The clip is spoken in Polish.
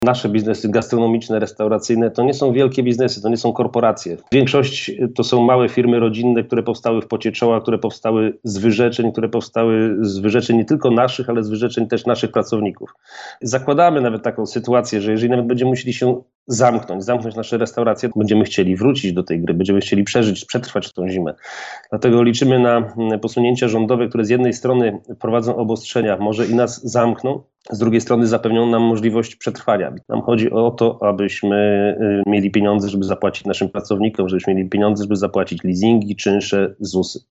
Nasze biznesy gastronomiczne, restauracyjne to nie są wielkie biznesy, to nie są korporacje. Większość to są małe firmy rodzinne, które powstały w pocie czoła, które powstały z wyrzeczeń nie tylko naszych, ale z wyrzeczeń też naszych pracowników. Zakładamy nawet taką sytuację, że jeżeli nawet będziemy musieli się zamknąć nasze restauracje, to będziemy chcieli wrócić do tej gry, będziemy chcieli przetrwać tą zimę. Dlatego liczymy na posunięcia rządowe, które z jednej strony wprowadzą obostrzenia, może i nas zamkną, z drugiej strony zapewnią nam możliwość przetrwania. Nam chodzi o to, abyśmy mieli pieniądze, żeby zapłacić naszym pracownikom, żebyśmy mieli pieniądze, żeby zapłacić leasingi, czynsze, ZUS-y.